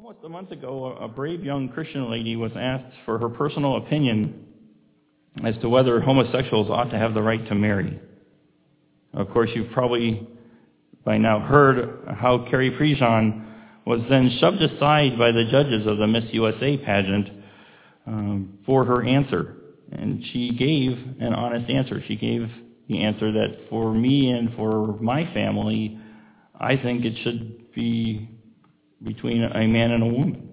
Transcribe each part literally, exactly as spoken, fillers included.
Almost a month ago, a brave young Christian lady was asked for her personal opinion as to whether homosexuals ought to have the right to marry. Of course, you've probably by now heard how Carrie Prejean was then shoved aside by the judges of the Miss U S A pageant um, for her answer. And she gave an honest answer. She gave the answer that for me and for my family, I think it should be between a man and a woman.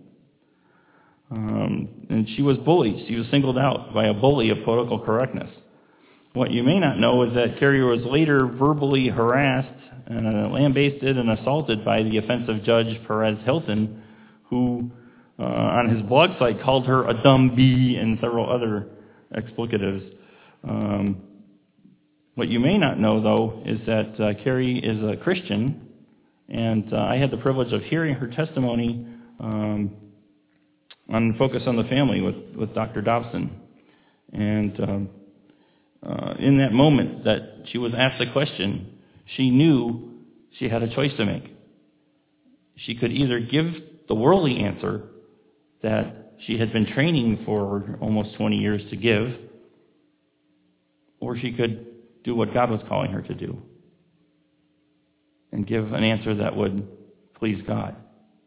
Um, and she was bullied. She was singled out by a bully of political correctness. What you may not know is that Carrie was later verbally harassed and uh, lambasted and assaulted by the offensive judge Perez Hilton, who uh, on his blog site called her a dumb bee and several other explicatives. Um, what you may not know, though, is that uh, Carrie is a Christian, and uh, I had the privilege of hearing her testimony um, on Focus on the Family with, with Doctor Dobson. And um, uh, in that moment that she was asked the question, she knew she had a choice to make. She could either give the worldly answer that she had been training for almost twenty years to give, or she could do what God was calling her to do and give an answer that would please God.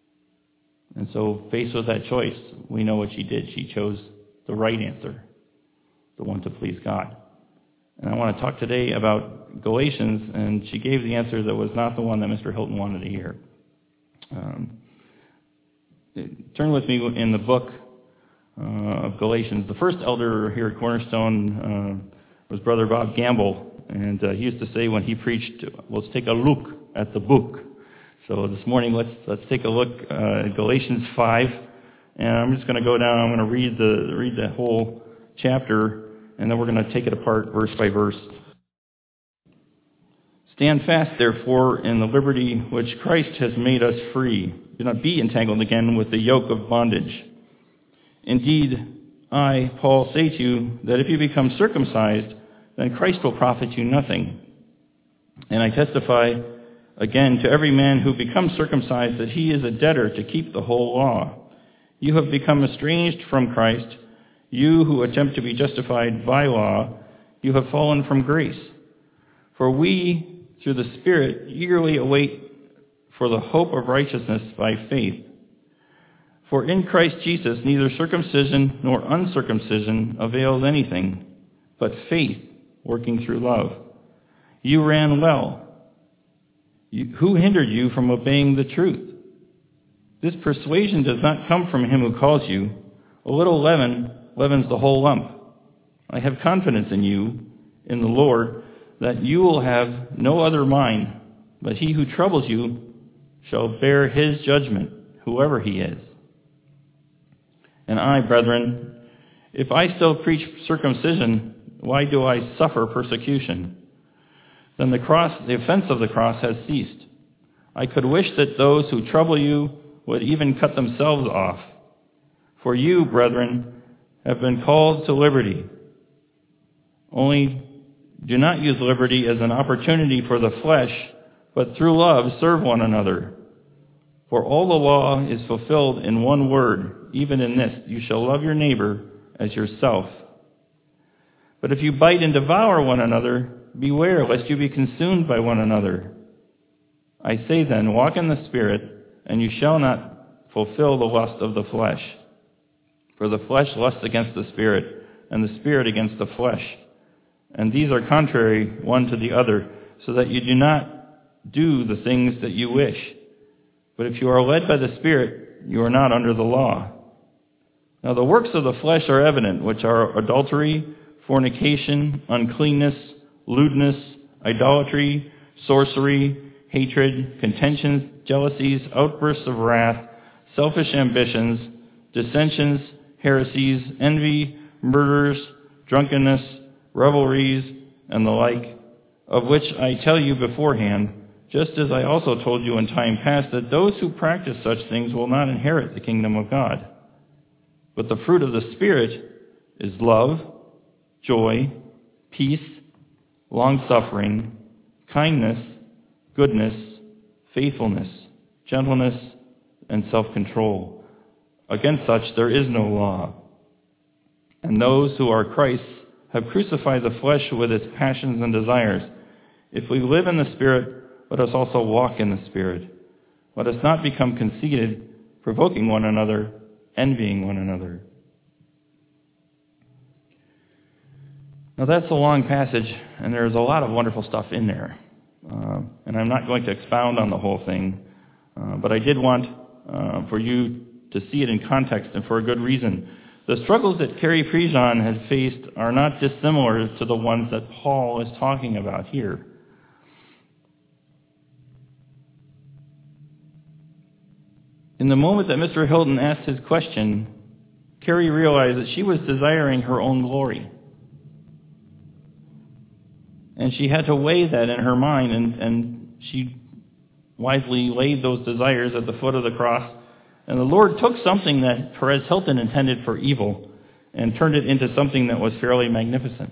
And so, faced with that choice, we know what she did. She chose the right answer, the one to please God. And I want to talk today about Galatians, and she gave the answer that was not the one that Mister Hilton wanted to hear. Um, turn with me in the book uh, of Galatians. The first elder here at Cornerstone uh, was Brother Bob Gamble, and uh, he used to say when he preached, let's take a look at the book. So this morning, let's let's take a look uh, at Galatians five, and I'm just going to go down. I'm going to read the read the whole chapter, and then we're going to take it apart verse by verse. Stand fast, therefore, in the liberty which Christ has made us free. Do not be entangled again with the yoke of bondage. Indeed, I, Paul, say to you that if you become circumcised, then Christ will profit you nothing. And I testify again to every man who becomes circumcised that he is a debtor to keep the whole law. You have become estranged from Christ. You who attempt to be justified by law, you have fallen from grace. For we, through the Spirit, eagerly await for the hope of righteousness by faith. For in Christ Jesus neither circumcision nor uncircumcision avails anything, but faith working through love. You ran well. You, who hindered you from obeying the truth? This persuasion does not come from him who calls you. A little leaven leavens the whole lump. I have confidence in you, in the Lord, that you will have no other mind, but he who troubles you shall bear his judgment, whoever he is. And I, brethren, if I still preach circumcision, why do I suffer persecution? Then the cross, the offense of the cross has ceased. I could wish that those who trouble you would even cut themselves off. For you, brethren, have been called to liberty. Only do not use liberty as an opportunity for the flesh, but through love serve one another. For all the law is fulfilled in one word, even in this, you shall love your neighbor as yourself. But if you bite and devour one another, beware lest you be consumed by one another. I say then, walk in the Spirit, and you shall not fulfill the lust of the flesh. For the flesh lusts against the Spirit, and the Spirit against the flesh. And these are contrary one to the other, so that you do not do the things that you wish. But if you are led by the Spirit, you are not under the law. Now the works of the flesh are evident, which are adultery, fornication, uncleanness, lewdness, idolatry, sorcery, hatred, contentions, jealousies, outbursts of wrath, selfish ambitions, dissensions, heresies, envy, murders, drunkenness, revelries, and the like, of which I tell you beforehand, just as I also told you in time past, that those who practice such things will not inherit the kingdom of God. But the fruit of the Spirit is love, joy, peace, long-suffering, kindness, goodness, faithfulness, gentleness, and self-control. Against such there is no law. And those who are Christ's have crucified the flesh with its passions and desires. If we live in the Spirit, let us also walk in the Spirit. Let us not become conceited, provoking one another, envying one another. Now that's a long passage, and there's a lot of wonderful stuff in there. Uh, and I'm not going to expound on the whole thing, uh, but I did want uh, for you to see it in context, and for a good reason. The struggles that Carrie Prejean had faced are not dissimilar to the ones that Paul is talking about here. In the moment that Mister Hilton asked his question, Carrie realized that she was desiring her own glory. And she had to weigh that in her mind, and, and she wisely laid those desires at the foot of the cross. And the Lord took something that Perez Hilton intended for evil and turned it into something that was fairly magnificent.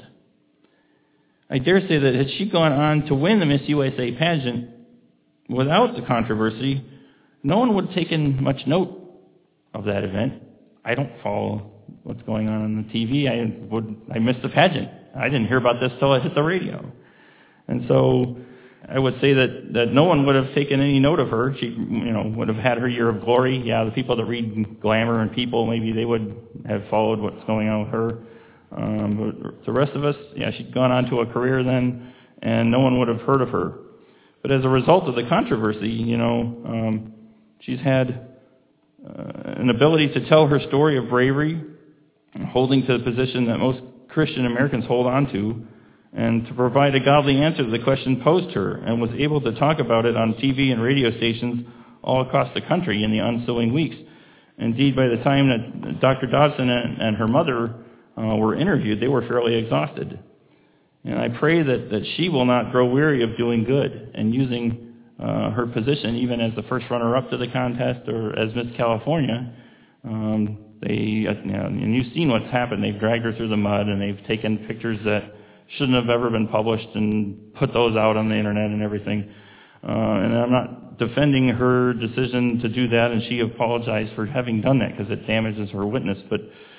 I dare say that had she gone on to win the Miss U S A pageant without the controversy, no one would have taken much note of that event. I don't follow what's going on on the T V. I would I missed the pageant. I didn't hear about this till I hit the radio. And so I would say that, that no one would have taken any note of her. She, you know, would have had her year of glory. Yeah, the people that read Glamour and People, maybe they would have followed what's going on with her. Um, but the rest of us, yeah, she'd gone on to a career then, and no one would have heard of her. But as a result of the controversy, you know, um, she's had uh, an ability to tell her story of bravery, holding to the position that most Christian Americans hold on to, and to provide a godly answer to the question posed to her, and was able to talk about it on T V and radio stations all across the country in the ensuing weeks. Indeed, by the time that Doctor Dodson and, and her mother uh, were interviewed, they were fairly exhausted. And I pray that, that she will not grow weary of doing good and using uh, her position, even as the first runner-up to the contest or as Miss California. Um, they, you know, and you've seen what's happened. They've dragged her through the mud, and they've taken pictures that shouldn't have ever been published and put those out on the internet and everything. Uh, and I'm not defending her decision to do that, and she apologized for having done that because it damages her witness. But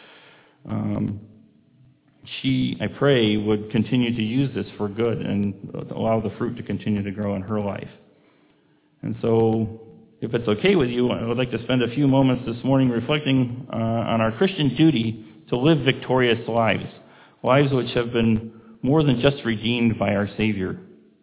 um, she, I pray, would continue to use this for good and allow the fruit to continue to grow in her life. And so, if it's okay with you, I would like to spend a few moments this morning reflecting uh, on our Christian duty to live victorious lives, lives which have been more than just redeemed by our Savior,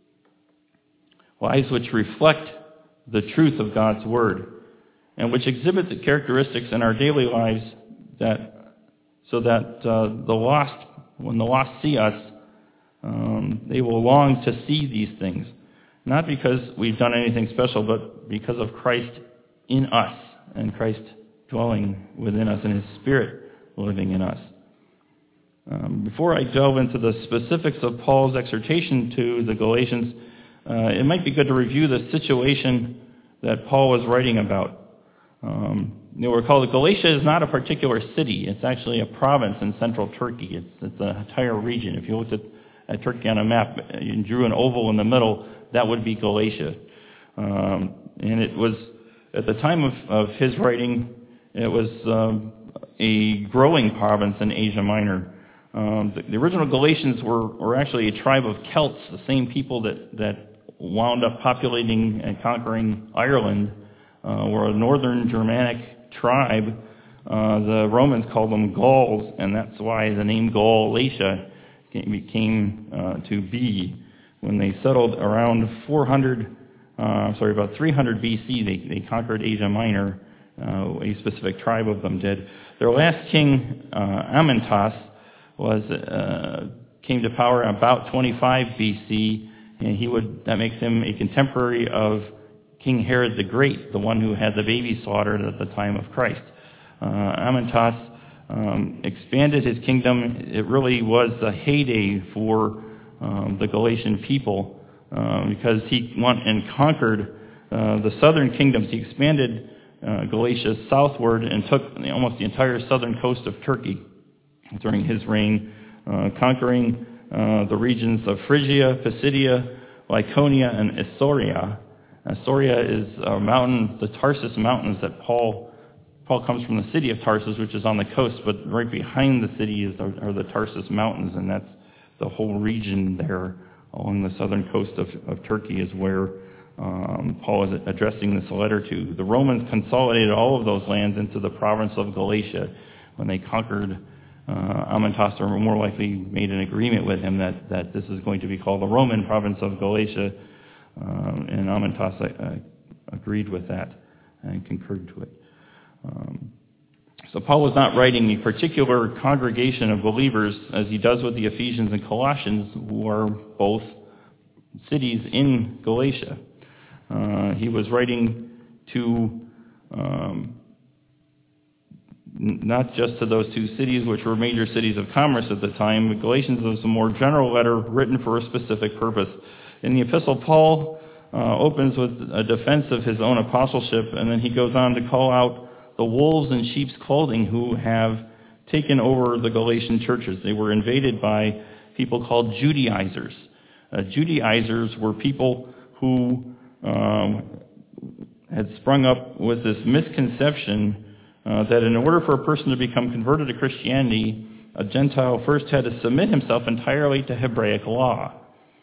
lives which reflect the truth of God's Word, and which exhibit the characteristics in our daily lives that, so that uh, the lost, when the lost see us, um, they will long to see these things. Not because we've done anything special, but because of Christ in us and Christ dwelling within us and His Spirit living in us. Um, before I delve into the specifics of Paul's exhortation to the Galatians, uh, it might be good to review the situation that Paul was writing about. Um, you'll recall that Galatia is not a particular city. It's actually a province in central Turkey. It's, it's an entire region. If you looked at, at Turkey on a map and drew an oval in the middle, that would be Galatia. Um, and it was, at the time of, of his writing, it was um, a growing province in Asia Minor. Um, the, the original Galatians were, were actually a tribe of Celts, the same people that, that wound up populating and conquering Ireland, uh, were a northern Germanic tribe. Uh, the Romans called them Gauls, and that's why the name Galatia came uh, to be. When they settled around four hundred, uh, sorry, about three hundred B C, they, they conquered Asia Minor. Uh, a specific tribe of them did. Their last king, uh, Amyntas, was uh, came to power about twenty-five B C, and he would that makes him a contemporary of King Herod the Great, the one who had the baby slaughtered at the time of Christ. Uh, Amyntas um, expanded his kingdom. It really was the heyday for um, the Galatian people uh, because he went and conquered uh, the southern kingdoms. He expanded uh, Galatia southward and took almost the entire southern coast of Turkey during his reign, uh, conquering uh, the regions of Phrygia, Pisidia, Lycaonia, and Isauria. Isauria is a mountain, the Tarsus Mountains that Paul Paul comes from the city of Tarsus, which is on the coast, but right behind the city is are the Tarsus Mountains, and that's the whole region there along the southern coast of, of Turkey is where um, Paul is addressing this letter to. The Romans consolidated all of those lands into the province of Galatia when they conquered uh, Amyntas, or more likely made an agreement with him that, that this is going to be called the Roman province of Galatia, um, and Amyntas uh, agreed with that and concurred to it. Um, so Paul was not writing a particular congregation of believers as he does with the Ephesians and Colossians, who are both cities in Galatia. Uh, he was writing to um, not just to those two cities, which were major cities of commerce at the time, but Galatians was a more general letter written for a specific purpose. In the epistle, Paul uh, opens with a defense of his own apostleship, and then he goes on to call out the wolves in sheep's clothing who have taken over the Galatian churches. They were invaded by people called Judaizers. Uh, Judaizers were people who um, had sprung up with this misconception uh, that in order for a person to become converted to Christianity, a Gentile first had to submit himself entirely to Hebraic law.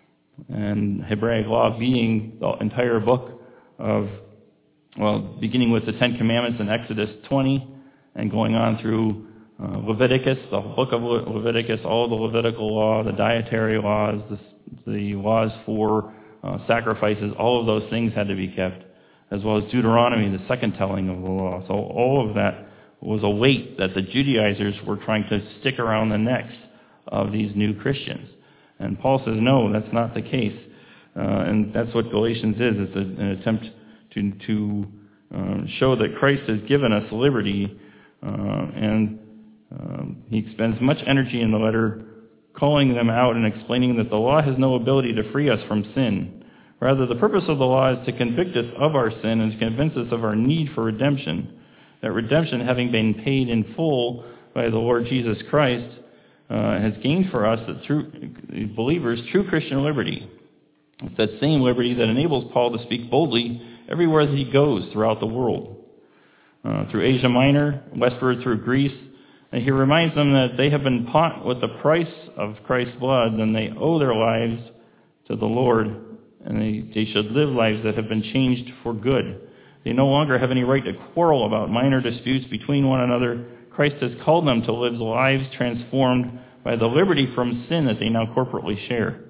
And Hebraic law being the entire book of Well, beginning with the Ten Commandments in Exodus twenty and going on through uh, Leviticus, the book of Le- Leviticus, all the Levitical law, the dietary laws, the, the laws for uh, sacrifices, all of those things had to be kept, as well as Deuteronomy, the second telling of the law. So all of that was a weight that the Judaizers were trying to stick around the necks of these new Christians. And Paul says, no, that's not the case. Uh, and that's what Galatians is. It's a, an attempt to to uh, show that Christ has given us liberty, uh, and um, he expends much energy in the letter calling them out and explaining that the law has no ability to free us from sin. Rather, the purpose of the law is to convict us of our sin and to convince us of our need for redemption, that redemption, having been paid in full by the Lord Jesus Christ, uh, has gained for us, the true believers, true Christian liberty. It's that same liberty that enables Paul to speak boldly everywhere that he goes throughout the world, uh, through Asia Minor, westward through Greece. And he reminds them that they have been bought with the price of Christ's blood, and they owe their lives to the Lord, and they, they should live lives that have been changed for good. They no longer have any right to quarrel about minor disputes between one another. Christ has called them to live lives transformed by the liberty from sin that they now corporately share.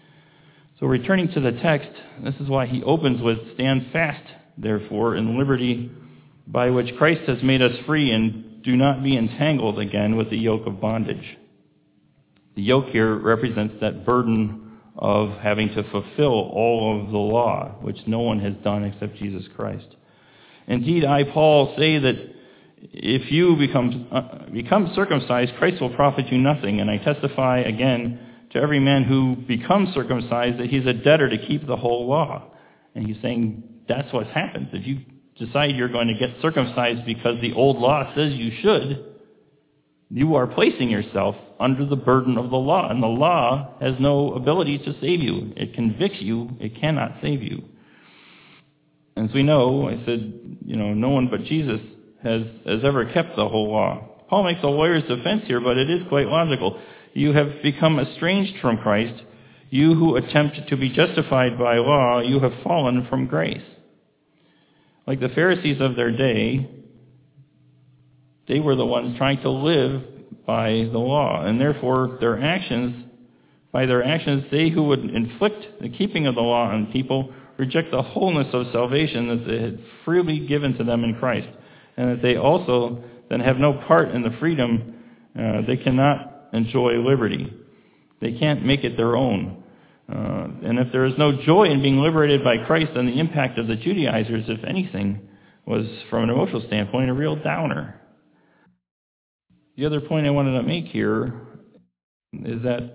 So returning to the text, this is why he opens with, "Stand fast, therefore, in liberty by which Christ has made us free, and do not be entangled again with the yoke of bondage." The yoke here represents that burden of having to fulfill all of the law, which no one has done except Jesus Christ. Indeed, I, Paul, say that if you become, uh, become circumcised, Christ will profit you nothing, and I testify again to every man who becomes circumcised that he's a debtor to keep the whole law. And he's saying that's what happens. If you decide you're going to get circumcised because the old law says you should, you are placing yourself under the burden of the law. And the law has no ability to save you. It convicts you. It cannot save you. As we know, I said, you know, no one but Jesus has, has ever kept the whole law. Paul makes a lawyer's defense here, but it is quite logical. You have become estranged from Christ. You who attempt to be justified by law, you have fallen from grace. Like the Pharisees of their day, they were the ones trying to live by the law, and therefore their actions, by their actions, they who would inflict the keeping of the law on people reject the wholeness of salvation that they had freely given to them in Christ, and that they also then have no part in the freedom. Uh, they cannot enjoy liberty. They can't make it their own. Uh, and if there is no joy in being liberated by Christ, then the impact of the Judaizers, if anything, was, from an emotional standpoint, a real downer. The other point I wanted to make here is that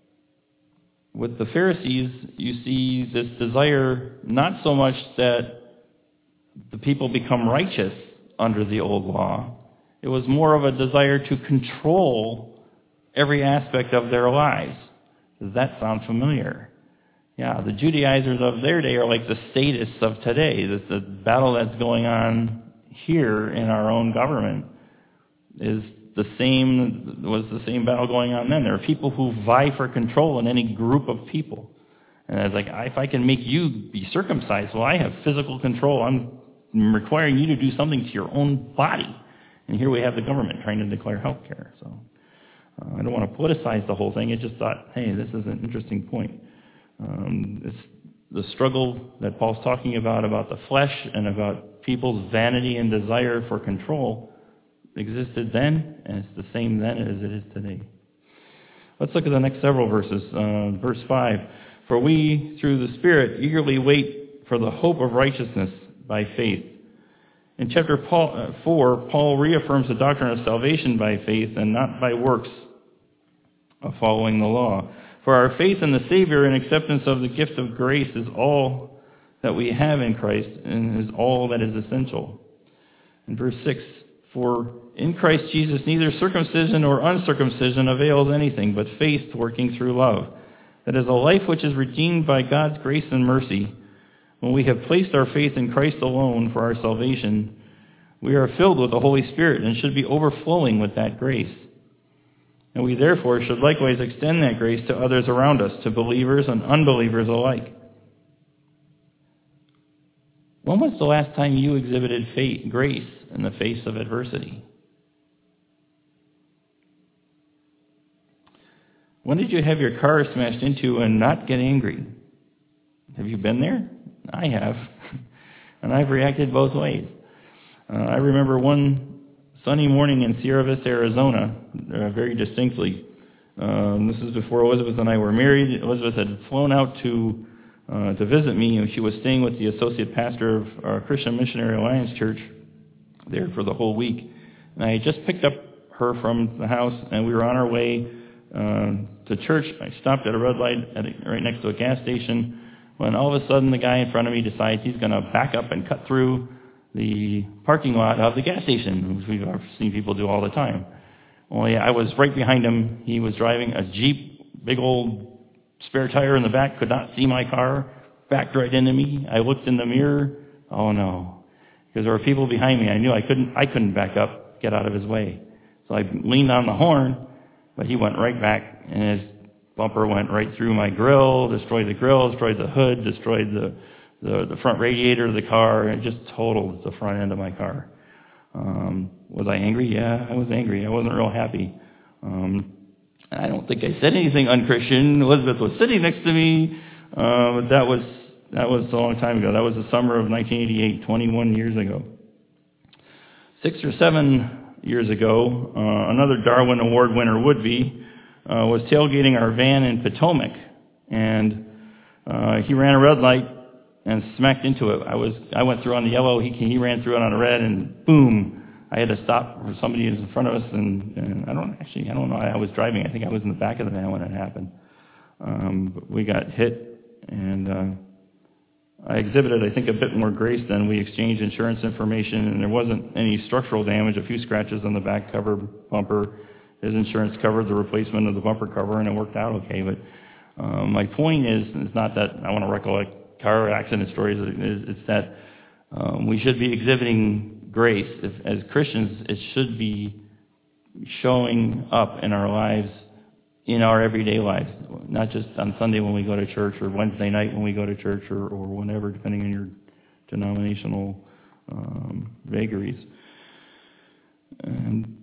with the Pharisees, you see this desire not so much that the people become righteous under the old law. It was more of a desire to control every aspect of their lives. Does that sound familiar? Yeah, the Judaizers of their day are like the statists of today. This the battle that's going on here in our own government is the same, was the same battle going on then. There are people who vie for control in any group of people. And it's like, if I can make you be circumcised, well, I have physical control. I'm requiring you to do something to your own body. And here we have the government trying to declare health care. So uh, I don't want to politicize the whole thing. I just thought, hey, this is an interesting point. Um, it's the struggle that Paul's talking about, about the flesh and about people's vanity and desire for control existed then, and it's the same then as it is today. Let's look at the next several verses. Uh, verse five. For we, through the Spirit, eagerly wait for the hope of righteousness by faith. In chapter four, Paul reaffirms the doctrine of salvation by faith and not by works of following the law. For our faith in the Savior and acceptance of the gift of grace is all that we have in Christ and is all that is essential. In verse six, for in Christ Jesus neither circumcision nor uncircumcision avails anything, but faith working through love. That is a life which is redeemed by God's grace and mercy. When we have placed our faith in Christ alone for our salvation, we are filled with the Holy Spirit and should be overflowing with that grace. And we therefore should likewise extend that grace to others around us, to believers and unbelievers alike. When was the last time you exhibited faith, grace in the face of adversity? When did you have your car smashed into and not get angry? Have you been there? I have. And I've reacted both ways. Uh, I remember one sunny morning in Sierra Vista, Arizona, uh, very distinctly. Um, this is before Elizabeth and I were married. Elizabeth had flown out to uh, to visit me, and she was staying with the associate pastor of our Christian Missionary Alliance Church there for the whole week. And I had just picked up her from the house, and we were on our way uh, to church. I stopped at a red light at a, right next to a gas station, when all of a sudden the guy in front of me decides he's going to back up and cut through the parking lot of the gas station, which we've seen people do all the time. Well, yeah, I was right behind him. He was driving a Jeep, big old spare tire in the back, could not see my car, backed right into me. I looked in the mirror. Oh no, because there were people behind me. I knew I couldn't, I couldn't back up, get out of his way. So I leaned on the horn, but he went right back, and his bumper went right through my grill, destroyed the grill, destroyed the hood, destroyed the the, the front radiator of the car, and it just totaled the front end of my car. Um, was I angry? Yeah, I was angry. I wasn't real happy. Um, I don't think I said anything unchristian. Elizabeth was sitting next to me, uh, but that was that was a long time ago. That was the summer of nineteen eighty-eight, twenty-one years ago. Six or seven years ago, uh, another Darwin Award winner would-be uh, was tailgating our van in Potomac, and uh, he ran a red light and smacked into it. I was I went through on the yellow. He he ran through it on a red, and boom! I had to stop for somebody who was in front of us, and, and I don't actually I don't know. I was driving. I think I was in the back of the van when it happened. Um, but we got hit, and uh, I exhibited I think a bit more grace than we exchanged insurance information, and there wasn't any structural damage. A few scratches on the back cover bumper. His insurance covered the replacement of the bumper cover, and it worked out okay. But um, my point is, it's not that I want to recollect car accident stories. It's that um, we should be exhibiting grace. If, as Christians, it should be showing up in our lives, in our everyday lives, not just on Sunday when we go to church, or Wednesday night when we go to church, or, or whenever, depending on your denominational um, vagaries. And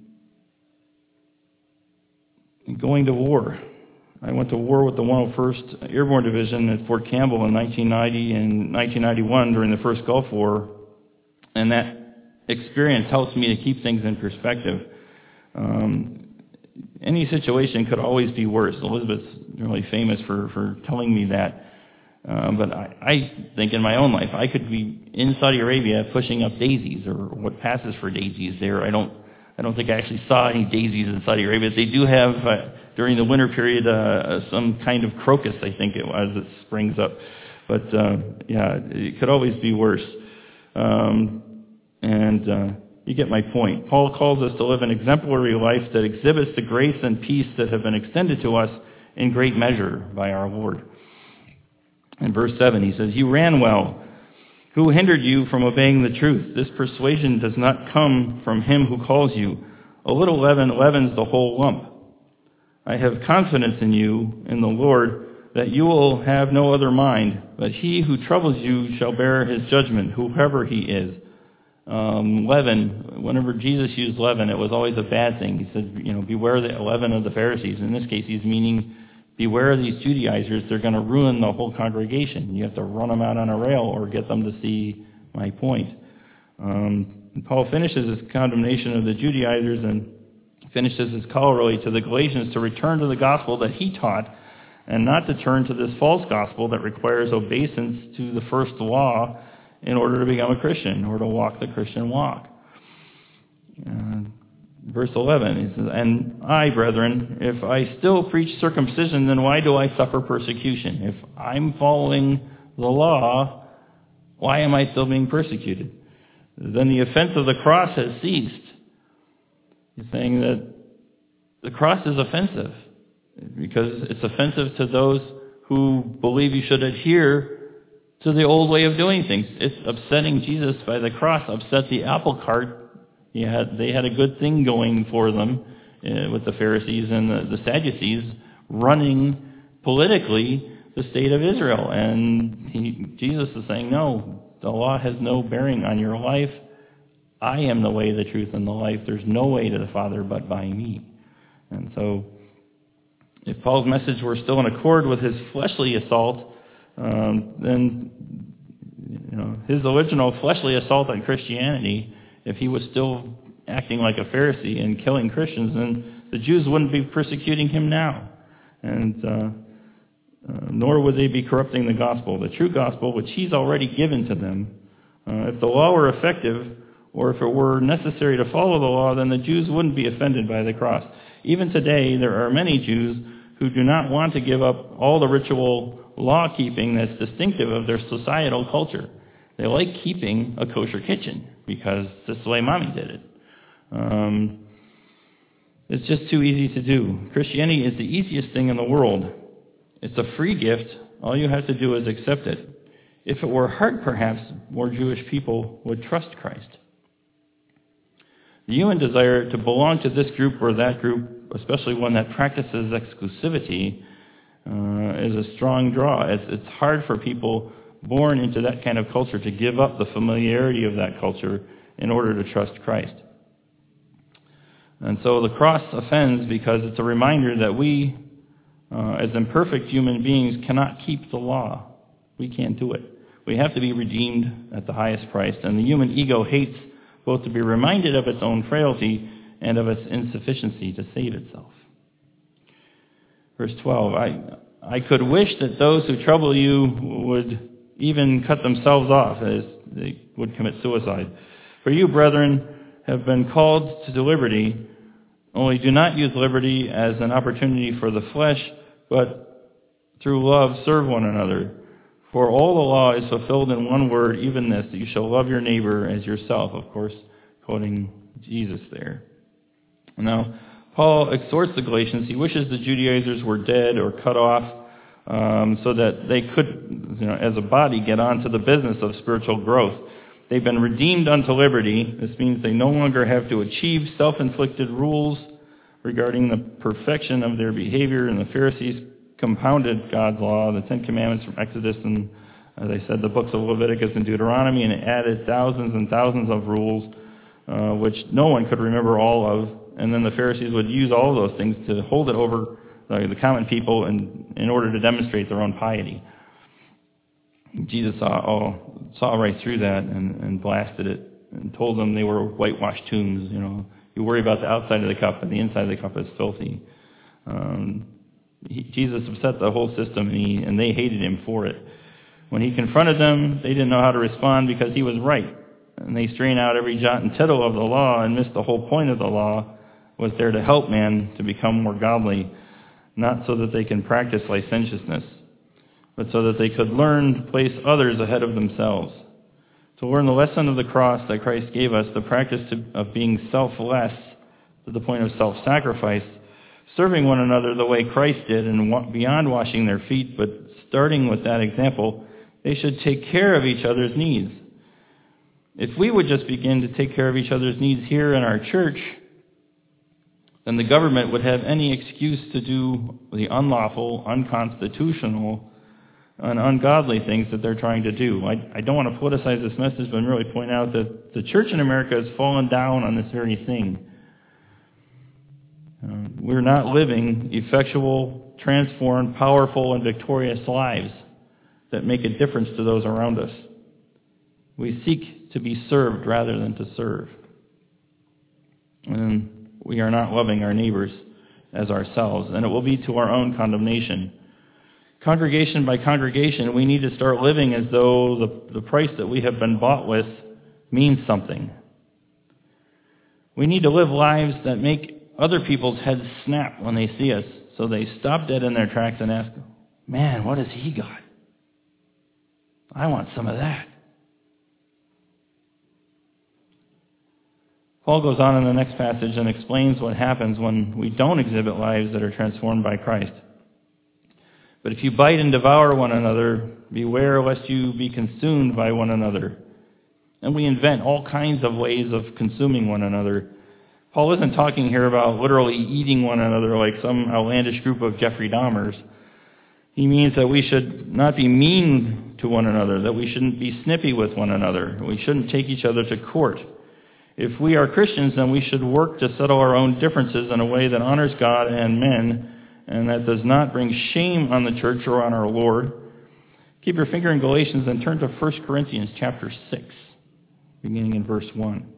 going to war. I went to war with the one oh first Airborne Division at Fort Campbell in nineteen ninety and nineteen ninety-one during the first Gulf War, and that experience helps me to keep things in perspective. Um, any situation could always be worse. Elizabeth's really famous for, for telling me that. Uh, but I, I think in my own life, I could be in Saudi Arabia pushing up daisies, or what passes for daisies there. I don't I don't think I actually saw any daisies in Saudi Arabia. They do have, uh, during the winter period, uh, some kind of crocus, I think it was, that springs up. But, uh, yeah, it could always be worse. Um, and uh, you get my point. Paul calls us to live an exemplary life that exhibits the grace and peace that have been extended to us in great measure by our Lord. In verse seven, he says, "You ran well. Who hindered you from obeying the truth? This persuasion does not come from him who calls you. A little leaven leavens the whole lump. I have confidence in you, in the Lord, that you will have no other mind, but he who troubles you shall bear his judgment, whoever he is. Um, leaven, whenever Jesus used leaven, it was always a bad thing. He said, you know, beware the leaven of the Pharisees. In this case, he's meaning beware of these Judaizers. They're going to ruin the whole congregation. You have to run them out on a rail or get them to see my point. Um, Paul finishes his condemnation of the Judaizers and finishes his call really to the Galatians to return to the gospel that he taught and not to turn to this false gospel that requires obeisance to the first law in order to become a Christian, or to walk the Christian walk. Uh, verse eleven, he says, and I, brethren, if I still preach circumcision, then why do I suffer persecution? If I'm following the law, why am I still being persecuted? Then the offense of the cross has ceased. He's saying that the cross is offensive because it's offensive to those who believe you should adhere to the old way of doing things. It's upsetting Jesus by the cross, upset the apple cart. He had, they had a good thing going for them uh, with the Pharisees and the, the Sadducees running politically the state of Israel. And he, Jesus is saying, no, the law has no bearing on your life. I am the way, the truth, and the life. There's no way to the Father but by me. And so, if Paul's message were still in accord with his fleshly assault, um, then you know his original fleshly assault on Christianity, if he was still acting like a Pharisee and killing Christians, then the Jews wouldn't be persecuting him now, and uh, uh, nor would they be corrupting the gospel, the true gospel, which he's already given to them. Uh, if the law were effective, or if it were necessary to follow the law, then the Jews wouldn't be offended by the cross. Even today, there are many Jews who do not want to give up all the ritual law-keeping that's distinctive of their societal culture. They like keeping a kosher kitchen because that's the way mommy did it. Um, it's just too easy to do. Christianity is the easiest thing in the world. It's a free gift. All you have to do is accept it. If it were hard, perhaps more Jewish people would trust Christ. The human desire to belong to this group or that group, especially one that practices exclusivity, uh, is a strong draw. It's, it's hard for people born into that kind of culture to give up the familiarity of that culture in order to trust Christ. And so the cross offends because it's a reminder that we, uh, as imperfect human beings, cannot keep the law. We can't do it. We have to be redeemed at the highest price, and the human ego hates both to be reminded of its own frailty and of its insufficiency to save itself. Verse twelve, I, I could wish that those who trouble you would even cut themselves off, as they would commit suicide. For you, brethren, have been called to liberty, only do not use liberty as an opportunity for the flesh, but through love serve one another. For all the law is fulfilled in one word, even this, that you shall love your neighbor as yourself. Of course, quoting Jesus there. Now, Paul exhorts the Galatians. He wishes the Judaizers were dead or cut off um, so that they could, you know, as a body, get on to the business of spiritual growth. They've been redeemed unto liberty. This means they no longer have to achieve self-inflicted rules regarding the perfection of their behavior, and the Pharisees compounded God's law, the Ten Commandments from Exodus and, as I said, the books of Leviticus and Deuteronomy, and it added thousands and thousands of rules, uh, which no one could remember all of. And then the Pharisees would use all of those things to hold it over uh, the common people in, in order to demonstrate their own piety. Jesus saw, oh, saw right through that and, and blasted it and told them they were whitewashed tombs. You know, you worry about the outside of the cup, and the inside of the cup is filthy. Um, He, Jesus upset the whole system, and, he, and they hated him for it. When he confronted them, they didn't know how to respond because he was right. And they strained out every jot and tittle of the law and missed the whole point of the law was there to help man to become more godly, not so that they can practice licentiousness, but so that they could learn to place others ahead of themselves. To learn the lesson of the cross that Christ gave us, the practice to, of being selfless to the point of self-sacrifice, serving one another the way Christ did, and beyond washing their feet, but starting with that example, they should take care of each other's needs. If we would just begin to take care of each other's needs here in our church, then the government would have any excuse to do the unlawful, unconstitutional, and ungodly things that they're trying to do. I, I don't want to politicize this message, but really point out that the church in America has fallen down on this very thing. Uh, we're not living effectual, transformed, powerful, and victorious lives that make a difference to those around us. We seek to be served rather than to serve. And we are not loving our neighbors as ourselves, and it will be to our own condemnation. Congregation by congregation, we need to start living as though the, the price that we have been bought with means something. We need to live lives that make other people's heads snap when they see us, so they stop dead in their tracks and ask, man, what has he got? I want some of that. Paul goes on in the next passage and explains what happens when we don't exhibit lives that are transformed by Christ. But if you bite and devour one another, beware lest you be consumed by one another. And we invent all kinds of ways of consuming one another. Paul isn't talking here about literally eating one another like some outlandish group of Jeffrey Dahmers. He means that we should not be mean to one another, that we shouldn't be snippy with one another, we shouldn't take each other to court. If we are Christians, then we should work to settle our own differences in a way that honors God and men, and that does not bring shame on the church or on our Lord. Keep your finger in Galatians and turn to First Corinthians chapter six, beginning in verse one.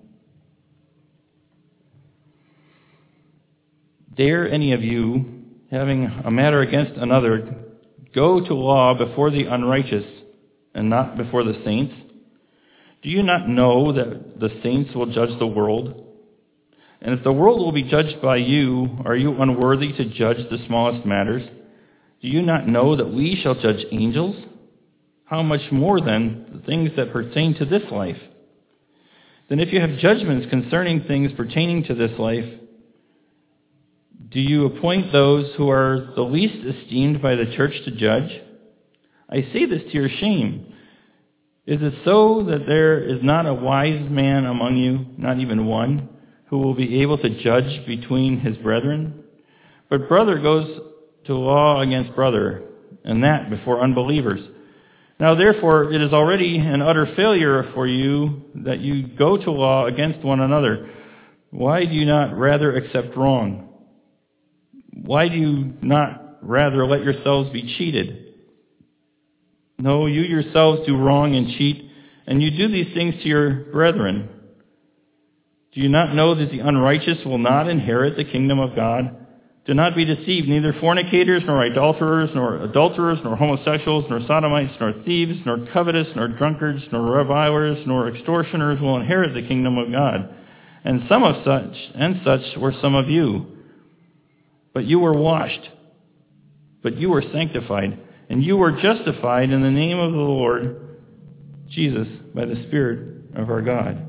Dare any of you, having a matter against another, go to law before the unrighteous and not before the saints? Do you not know that the saints will judge the world? And if the world will be judged by you, are you unworthy to judge the smallest matters? Do you not know that we shall judge angels? How much more then the things that pertain to this life? Then if you have judgments concerning things pertaining to this life, do you appoint those who are the least esteemed by the church to judge? I say this to your shame. Is it so that there is not a wise man among you, not even one, who will be able to judge between his brethren? But brother goes to law against brother, and that before unbelievers. Now therefore it is already an utter failure for you that you go to law against one another. Why do you not rather accept wrong? Why do you not rather let yourselves be cheated? No, you yourselves do wrong and cheat, and you do these things to your brethren. Do you not know that the unrighteous will not inherit the kingdom of God? Do not be deceived. Neither fornicators, nor adulterers, nor adulterers, nor homosexuals, nor sodomites, nor thieves, nor covetous, nor drunkards, nor revilers, nor extortioners will inherit the kingdom of God. And some of such, and such were some of you. But you were washed, but you were sanctified, and you were justified in the name of the Lord Jesus by the Spirit of our God.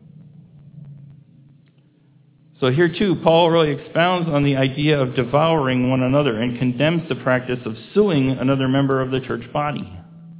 So here too, Paul really expounds on the idea of devouring one another and condemns the practice of suing another member of the church body.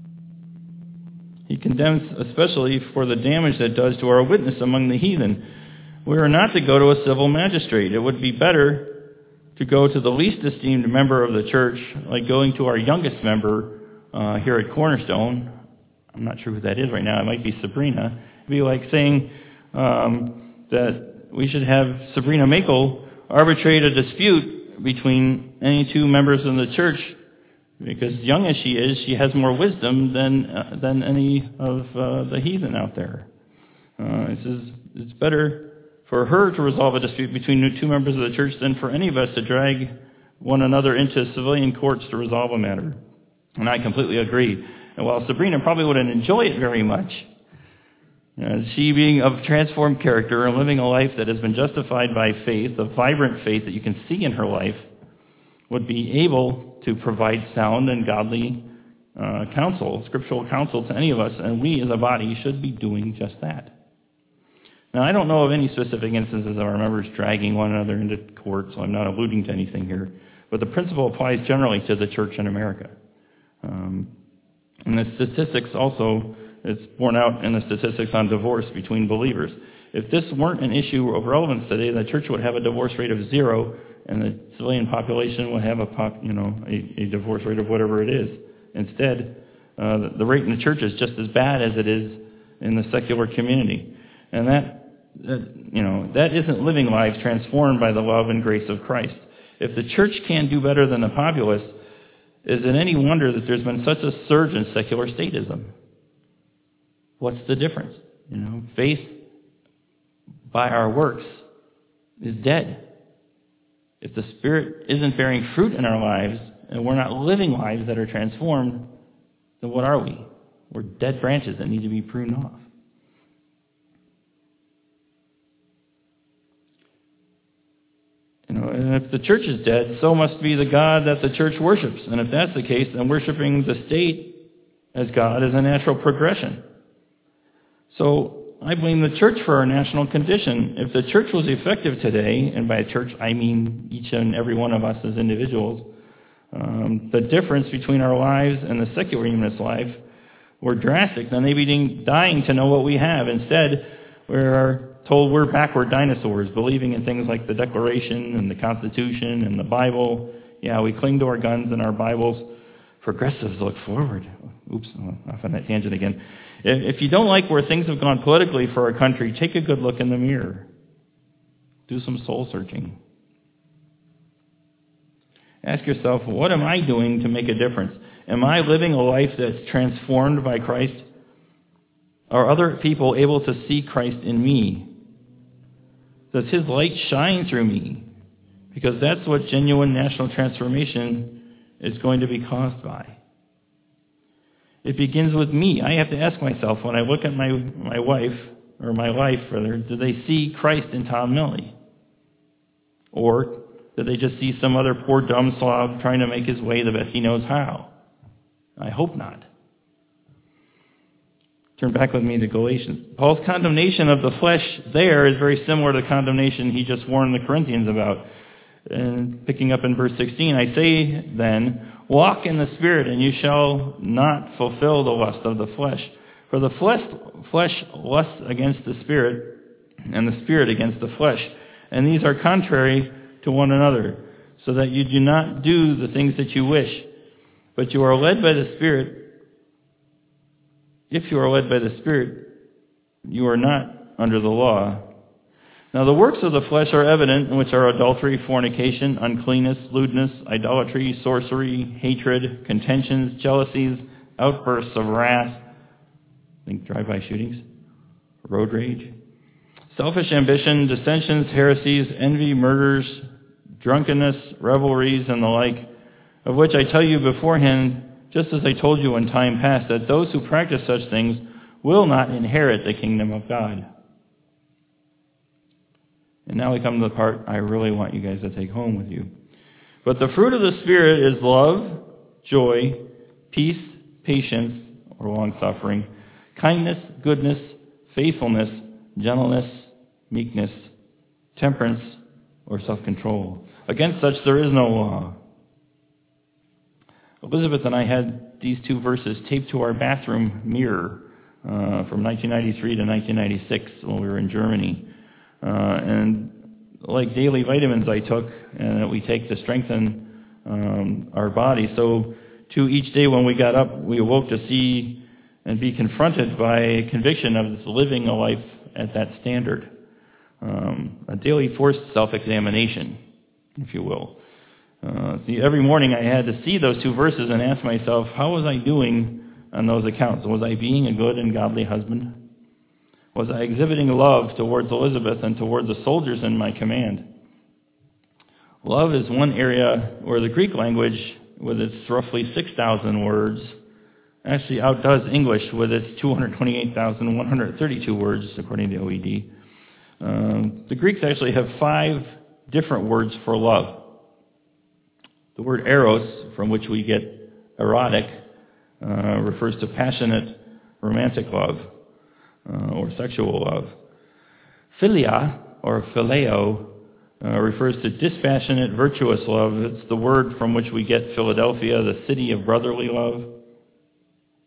He condemns especially for the damage that it does to our witness among the heathen. We are not to go to a civil magistrate. It would be better to go to the least esteemed member of the church, like going to our youngest member uh, here at Cornerstone. I'm not sure who that is right now. It might be Sabrina. It'd be like saying um, that we should have Sabrina Makel arbitrate a dispute between any two members of the church, because young as she is, she has more wisdom than uh, than any of uh, the heathen out there. Uh, it says it's better for her to resolve a dispute between two members of the church than for any of us to drag one another into civilian courts to resolve a matter. And I completely agree. And while Sabrina probably wouldn't enjoy it very much, uh, she being of transformed character and living a life that has been justified by faith, a vibrant faith that you can see in her life, would be able to provide sound and godly uh, counsel, scriptural counsel to any of us, and we as a body should be doing just that. Now, I don't know of any specific instances of our members dragging one another into court, so I'm not alluding to anything here. But the principle applies generally to the church in America. Um, and the statistics also It's borne out in the statistics on divorce between believers. If this weren't an issue of relevance today, the church would have a divorce rate of zero, and the civilian population would have a pop, you know a, a divorce rate of whatever it is. Instead, uh, the, the rate in the church is just as bad as it is in the secular community, and that, that you know that isn't living lives transformed by the love and grace of Christ. If the church can do better than the populace, is it any wonder that there's been such a surge in secular statism? What's the difference? You know, faith by our works is dead. If the Spirit isn't bearing fruit in our lives, and we're not living lives that are transformed, then what are we? We're dead branches that need to be pruned off. You know, and if the church is dead, so must be the God that the church worships. And if that's the case, then worshiping the state as God is a natural progression. So I blame the church for our national condition. If the church was effective today, and by church I mean each and every one of us as individuals, um, the difference between our lives and the secular humanist life were drastic. Then they'd be dying to know what we have. Instead, we're told we're backward dinosaurs, believing in things like the Declaration and the Constitution and the Bible. Yeah, we cling to our guns and our Bibles. Progressives look forward. Oops, off on that tangent again. If you don't like where things have gone politically for our country, take a good look in the mirror. Do some soul searching. Ask yourself, what am I doing to make a difference? Am I living a life that's transformed by Christ? Are other people able to see Christ in me? Does His light shine through me? Because that's what genuine national transformation is going to be caused by. It begins with me. I have to ask myself, when I look at my, my wife, or my life, rather, do they see Christ in Tom Milley? Or do they just see some other poor dumb slob trying to make his way the best he knows how? I hope not. Turn back with me to Galatians. Paul's condemnation of the flesh there is very similar to the condemnation he just warned the Corinthians about. And picking up in verse sixteen, I say then, walk in the Spirit, and you shall not fulfill the lust of the flesh. For the flesh, flesh lusts against the Spirit, and the Spirit against the flesh. And these are contrary to one another, so that you do not do the things that you wish. But you are led by the Spirit. If you are led by the Spirit, you are not under the law. Now the works of the flesh are evident, which are adultery, fornication, uncleanness, lewdness, idolatry, sorcery, hatred, contentions, jealousies, outbursts of wrath, think drive-by shootings, road rage, selfish ambition, dissensions, heresies, envy, murders, drunkenness, revelries, and the like, of which I tell you beforehand, just as I told you in time past, that those who practice such things will not inherit the kingdom of God. And now we come to the part I really want you guys to take home with you. But the fruit of the Spirit is love, joy, peace, patience, or long-suffering, kindness, goodness, faithfulness, gentleness, meekness, temperance, or self-control. Against such there is no law. Elizabeth and I had these two verses taped to our bathroom mirror uh, from nineteen ninety-three to nineteen ninety-six when we were in Germany. Uh, and like daily vitamins I took and that we take to strengthen um, our body, so to each day when we got up, we awoke to see and be confronted by a conviction of living a life at that standard. Um, a daily forced self-examination, if you will. Uh, see, every morning I had to see those two verses and ask myself, how was I doing on those accounts? Was I being a good and godly husband? Was I exhibiting love towards Elizabeth and towards the soldiers in my command? Love is one area where the Greek language, with its roughly six thousand words, actually outdoes English with its two hundred twenty-eight thousand one hundred thirty-two words, according to O E D. Um, the Greeks actually have five different words for love. The word eros, from which we get erotic, uh, refers to passionate, romantic love, uh, or sexual love. Philia, or phileo, uh, refers to dispassionate, virtuous love. It's the word from which we get Philadelphia, the city of brotherly love.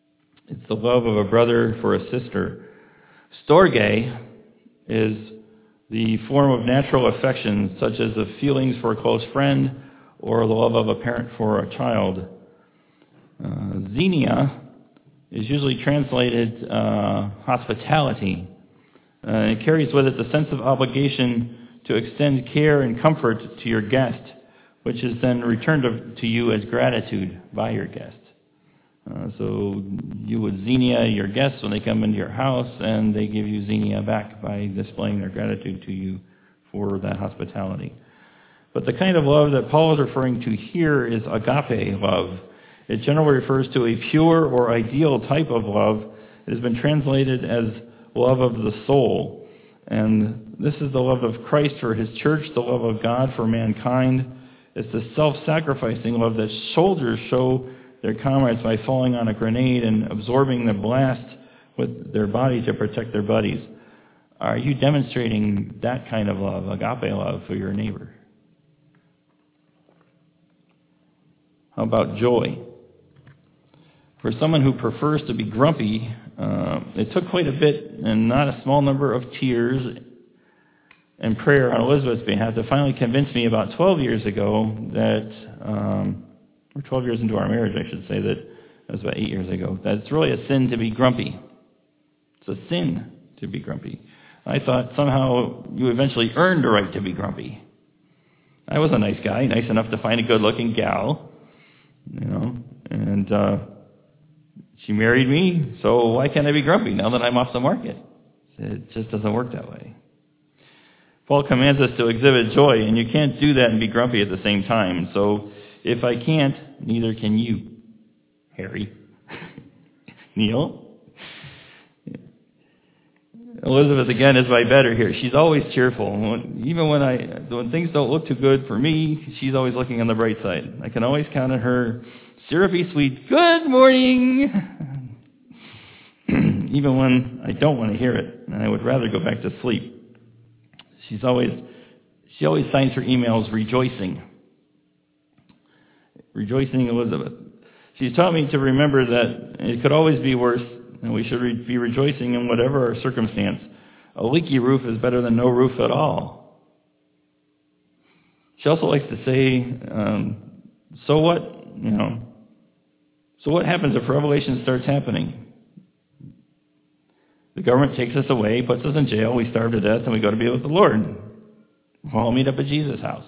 It's the love of a brother for a sister. Storge is the form of natural affection, such as the feelings for a close friend or the love of a parent for a child. Uh, xenia is usually translated uh, hospitality. Uh, it carries with it the sense of obligation to extend care and comfort to your guest, which is then returned to, to you as gratitude by your guest. Uh, so you would xenia your guests when they come into your house, and they give you xenia back by displaying their gratitude to you for that hospitality. But the kind of love that Paul is referring to here is agape love. It generally refers to a pure or ideal type of love. It has been translated as love of the soul. And this is the love of Christ for his church, the love of God for mankind. It's the self-sacrificing love that soldiers show their comrades by falling on a grenade and absorbing the blast with their body to protect their buddies. Are you demonstrating that kind of love, agape love, for your neighbor? How about joy? For someone who prefers to be grumpy, uh, it took quite a bit and not a small number of tears and prayer on Elizabeth's behalf to finally convince me about twelve years ago that, um, or twelve years into our marriage, I should say, that that was about eight years ago, that it's really a sin to be grumpy. It's a sin to be grumpy. I thought somehow you eventually earned the right to be grumpy. I was a nice guy, nice enough to find a good-looking gal, you know, and uh, she married me, so why can't I be grumpy now that I'm off the market? It just doesn't work that way. Paul commands us to exhibit joy, and you can't do that and be grumpy at the same time. So if I can't, neither can you, Harry. Neil? Elizabeth, again, is my better here. She's always cheerful. When, even when I, when things don't look too good for me, she's always looking on the bright side. I can always count on her syrupy, sweet, good morning, even when I don't want to hear it, and I would rather go back to sleep. She's always, she always signs her emails rejoicing. Rejoicing Elizabeth. She's taught me to remember that it could always be worse, and we should re- be rejoicing in whatever our circumstance. A leaky roof is better than no roof at all. She also likes to say, um, so what, you know, so what happens if revelation starts happening? The government takes us away, puts us in jail, we starve to death, and we go to be with the Lord. We'll all meet up at Jesus' house.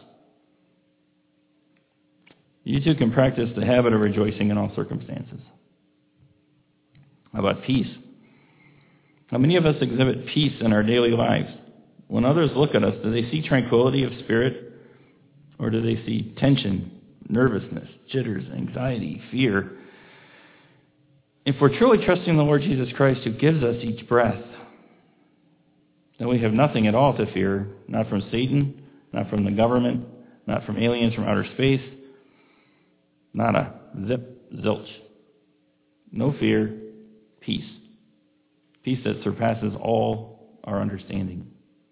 You too can practice the habit of rejoicing in all circumstances. How about peace? How many of us exhibit peace in our daily lives? When others look at us, do they see tranquility of spirit, or do they see tension, nervousness, jitters, anxiety, fear? If we're truly trusting the Lord Jesus Christ, who gives us each breath, then we have nothing at all to fear, not from Satan, not from the government, not from aliens from outer space, not a zip, zilch. No fear, peace. Peace that surpasses all our understanding.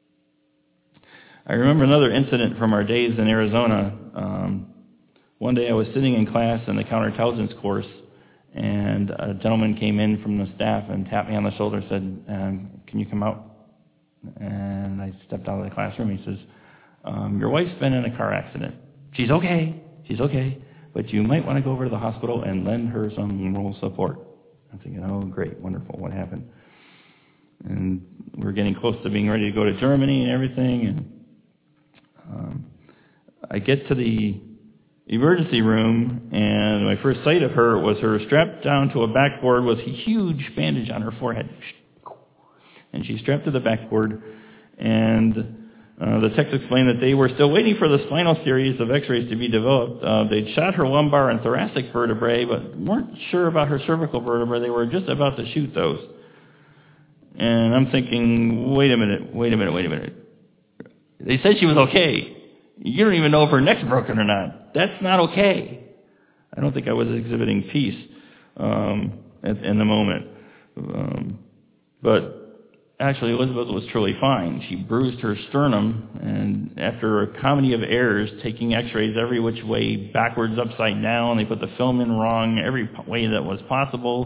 I remember another incident from our days in Arizona. Um, one day I was sitting in class in the counterintelligence course, and a gentleman came in from the staff and tapped me on the shoulder and said, um, can you come out? And I stepped out of the classroom. He says, um, your wife's been in a car accident. She's okay. She's okay. But you might want to go over to the hospital and lend her some moral support. I'm thinking, oh, great, wonderful, what happened? And we're getting close to being ready to go to Germany and everything. And um, I get to the emergency room, and my first sight of her was her strapped down to a backboard with a huge bandage on her forehead. And she's strapped to the backboard, and uh, the techs explained that they were still waiting for the spinal series of x-rays to be developed. Uh, they'd shot her lumbar and thoracic vertebrae, but weren't sure about her cervical vertebrae. They were just about to shoot those. And I'm thinking, wait a minute, wait a minute, wait a minute. They said she was okay. You don't even know if her neck's broken or not. That's not okay. I don't think I was exhibiting peace um, at, in the moment. Um, but actually, Elizabeth was truly fine. She bruised her sternum, and after a comedy of errors, taking x-rays every which way, backwards, upside down, they put the film in wrong, every way that was possible,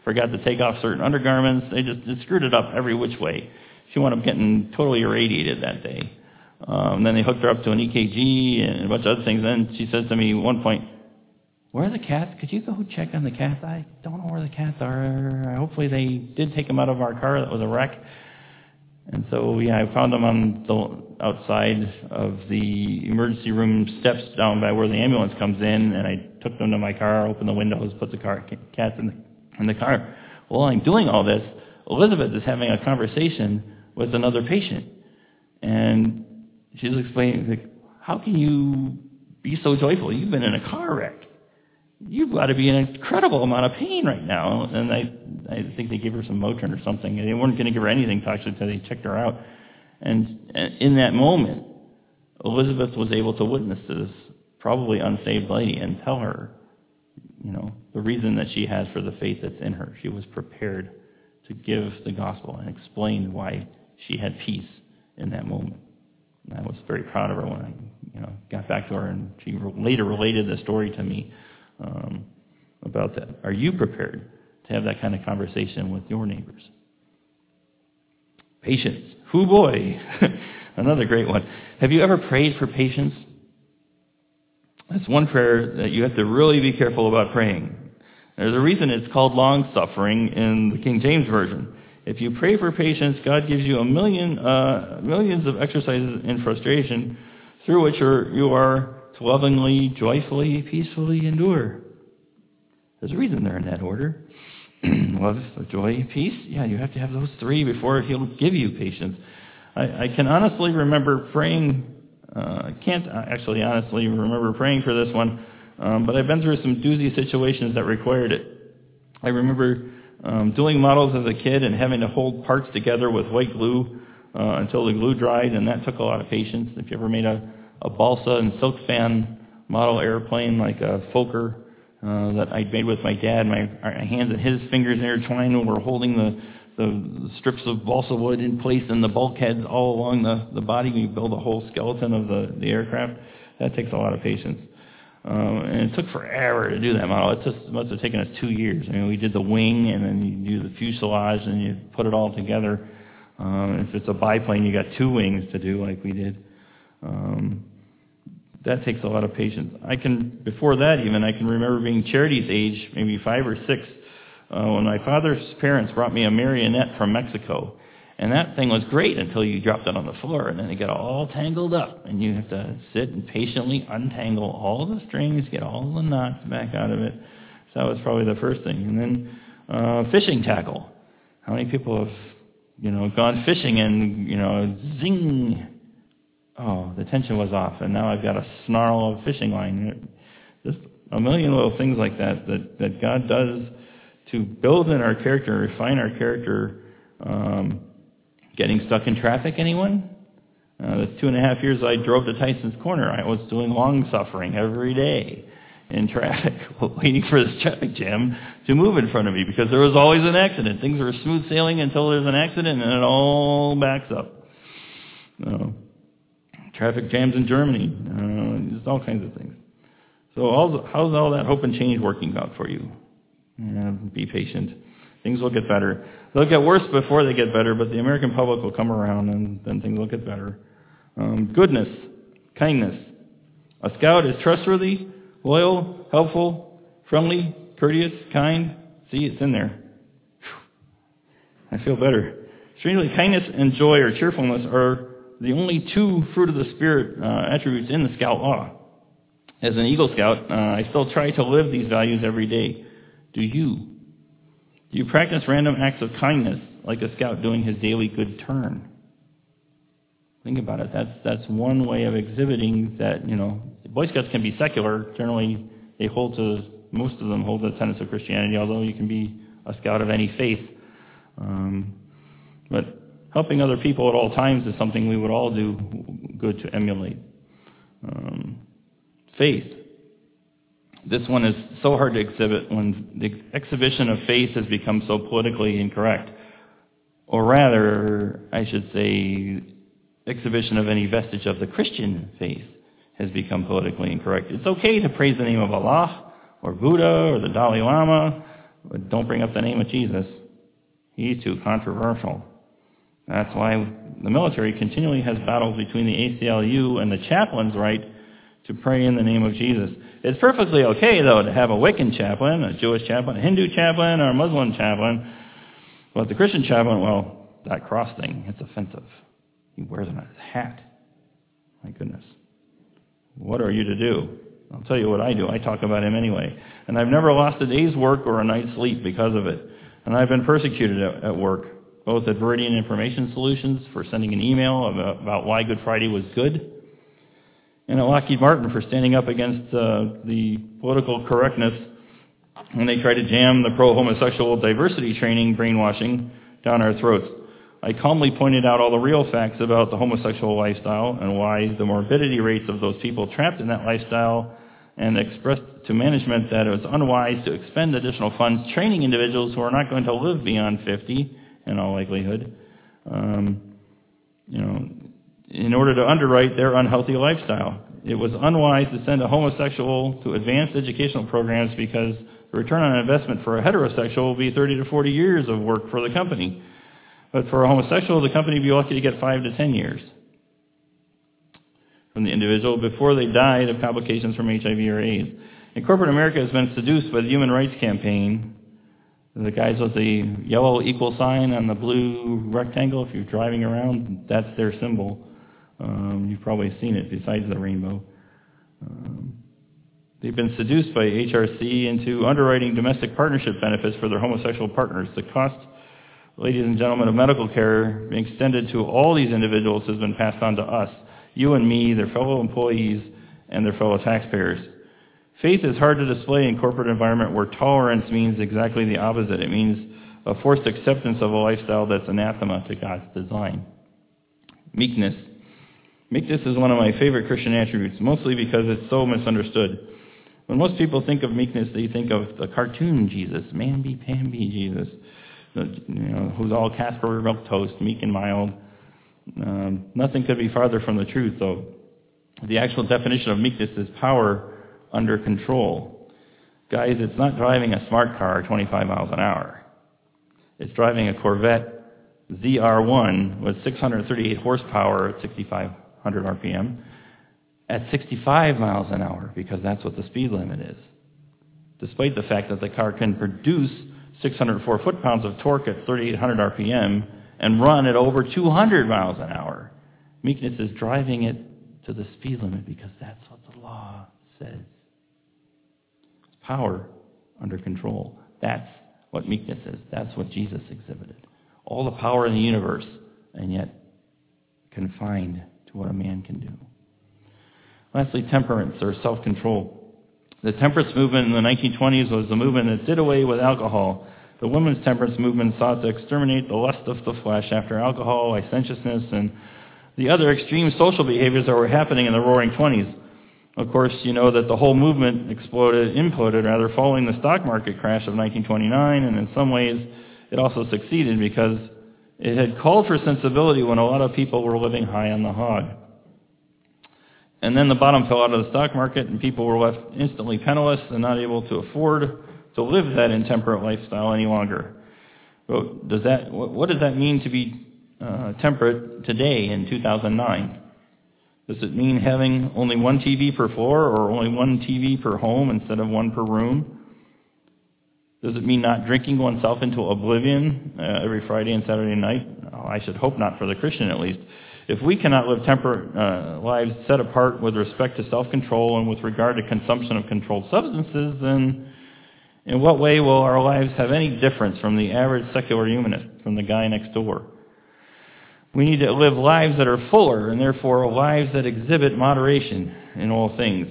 forgot to take off certain undergarments. They just, just screwed it up every which way. She wound up getting totally irradiated that day. Um, then they hooked her up to an E K G and a bunch of other things. Then she says to me at one point, "Where are the cats? Could you go check on the cats? I don't know where the cats are. Hopefully they did take them out of our car that was a wreck." And so, yeah, I found them on the outside of the emergency room steps down by where the ambulance comes in, and I took them to my car, opened the windows, put the car cats in the, in the car. While I'm doing all this, Elizabeth is having a conversation with another patient. And she's explaining, like, how can you be so joyful? You've been in a car wreck. You've got to be in an incredible amount of pain right now. And I I think they gave her some Motrin or something. And they weren't going to give her anything actually until they checked her out. And, and in that moment, Elizabeth was able to witness to this probably unsaved lady and tell her, you know, the reason that she has for the faith that's in her. She was prepared to give the gospel and explain why she had peace in that moment. And I was very proud of her when I, you know, got back to her, and she later related the story to me um, about that. Are you prepared to have that kind of conversation with your neighbors? Patience. Hoo boy. Another great one. Have you ever prayed for patience? That's one prayer that you have to really be careful about praying. There's a reason it's called long-suffering in the King James Version. If you pray for patience, God gives you a million, uh, millions of exercises in frustration through which are, you are to lovingly, joyfully, peacefully endure. There's a reason they're in that order. Love, joy, peace. Yeah, you have to have those three before He'll give you patience. I, I can honestly remember praying, uh, I can't actually honestly remember praying for this one, um, but I've been through some doozy situations that required it. I remember um, doing models as a kid and having to hold parts together with white glue uh, until the glue dried, and that took a lot of patience. If you ever made a, a balsa and silk fan model airplane like a Fokker uh, that I made with my dad, my, my hands and his fingers intertwined when we're holding the, the strips of balsa wood in place and the bulkheads all along the, the body. We build a whole skeleton of the, the aircraft. That takes a lot of patience. Um, and it took forever to do that model. It just must have taken us two years. I mean, we did the wing, and then you do the fuselage, and you put it all together. Um, if it's a biplane, you got two wings to do, like we did. Um, that takes a lot of patience. I can, before that even, I can remember being Charity's age, maybe five or six, uh, when my father's parents brought me a marionette from Mexico. And that thing was great until you dropped it on the floor, and then it got all tangled up, and you have to sit and patiently untangle all the strings, get all the knots back out of it. So that was probably the first thing. And then uh, fishing tackle. How many people have, you know, gone fishing and, you know, zing, oh, the tension was off, and now I've got a snarl of fishing line. Just a million little things like that that, that God does to build in our character, refine our character. Um, Getting stuck in traffic, anyone? Uh, the two and a half years I drove to Tyson's Corner, I was doing long suffering every day in traffic, waiting for this traffic jam to move in front of me because there was always an accident. Things were smooth sailing until there's an accident and it all backs up. Uh, traffic jams in Germany, uh, just all kinds of things. So all, how's all that hope and change working out for you? Yeah, be patient. Things will get better. They'll get worse before they get better, but the American public will come around and then things will get better. Um, goodness, kindness. A scout is trustworthy, loyal, helpful, friendly, courteous, kind. See, it's in there. Whew. I feel better. Strangely, kindness and joy or cheerfulness are the only two fruit of the Spirit uh, attributes in the Scout Law. As an Eagle Scout, uh, I still try to live these values every day. Do you? Do you practice random acts of kindness like a scout doing his daily good turn? Think about it. That's that's one way of exhibiting that, you know, Boy Scouts can be secular. Generally, they hold to, most of them hold to the tenets of Christianity, although you can be a scout of any faith. Um, but helping other people at all times is something we would all do good to emulate. Um, faith. This one is so hard to exhibit when the exhibition of faith has become so politically incorrect. Or rather, I should say, exhibition of any vestige of the Christian faith has become politically incorrect. It's okay to praise the name of Allah, or Buddha, or the Dalai Lama, but don't bring up the name of Jesus. He's too controversial. That's why the military continually has battles between the A C L U and the chaplain's right to pray in the name of Jesus. It's perfectly okay, though, to have a Wiccan chaplain, a Jewish chaplain, a Hindu chaplain, or a Muslim chaplain. But the Christian chaplain, well, that cross thing, it's offensive. He wears it on his hat. My goodness. What are you to do? I'll tell you what I do. I talk about him anyway. And I've never lost a day's work or a night's sleep because of it. And I've been persecuted at, at work, both at Veridian Information Solutions for sending an email about, about why Good Friday was good, and at Lockheed Martin for standing up against uh, the political correctness when they tried to jam the pro-homosexual diversity training brainwashing down our throats. I calmly pointed out all the real facts about the homosexual lifestyle and why the morbidity rates of those people trapped in that lifestyle, and expressed to management that it was unwise to expend additional funds training individuals who are not going to live beyond fifty, in all likelihood, um, you know, in order to underwrite their unhealthy lifestyle. It was unwise to send a homosexual to advanced educational programs because the return on investment for a heterosexual will be thirty to forty years of work for the company. But for a homosexual, the company would be lucky to get five to ten years from the individual before they died of complications from H I V or AIDS. And corporate America has been seduced by the Human Rights Campaign. The guys with the yellow equal sign on the blue rectangle, if you're driving around, that's their symbol. Um, you've probably seen it besides the rainbow. Um, they've been seduced by H R C into underwriting domestic partnership benefits for their homosexual partners. The cost, ladies and gentlemen, of medical care being extended to all these individuals has been passed on to us, you and me, their fellow employees, and their fellow taxpayers. Faith is hard to display in corporate environment where tolerance means exactly the opposite. It means a forced acceptance of a lifestyle that's anathema to God's design. Meekness. Meekness is one of my favorite Christian attributes, mostly because it's so misunderstood. When most people think of meekness, they think of the cartoon Jesus, mamby-pamby Jesus, the, you know, who's all Casper milk toast, meek and mild. Um, nothing could be farther from the truth, though. The actual definition of meekness is power under control. Guys, it's not driving a smart car twenty-five miles an hour. It's driving a Corvette Z R one with six hundred thirty-eight horsepower at sixty-five hundred R P M at sixty-five miles an hour, because that's what the speed limit is. Despite the fact that the car can produce six hundred four foot-pounds of torque at thirty-eight hundred R P M and run at over two hundred miles an hour. Meekness is driving it to the speed limit because that's what the law says. It's power under control. That's what meekness is. That's what Jesus exhibited. All the power in the universe, and yet confined to what a man can do. Lastly, temperance, or self-control. The temperance movement in the nineteen twenties was the movement that did away with alcohol. The women's temperance movement sought to exterminate the lust of the flesh after alcohol, licentiousness, and the other extreme social behaviors that were happening in the Roaring Twenties. Of course, you know that the whole movement exploded, imploded, rather, following the stock market crash of nineteen twenty-nine, and in some ways it also succeeded because it had called for sensibility when a lot of people were living high on the hog. And then the bottom fell out of the stock market, and people were left instantly penniless and not able to afford to live that intemperate lifestyle any longer. Well, does that, what does that mean to be uh, temperate today in two thousand nine? Does it mean having only one T V per floor or only one T V per home instead of one per room? Does it mean not drinking oneself into oblivion uh, every Friday and Saturday night? Oh, I should hope not, for the Christian at least. If we cannot live temperate uh, lives set apart with respect to self-control and with regard to consumption of controlled substances, then in what way will our lives have any difference from the average secular humanist, from the guy next door? We need to live lives that are fuller, and therefore lives that exhibit moderation in all things.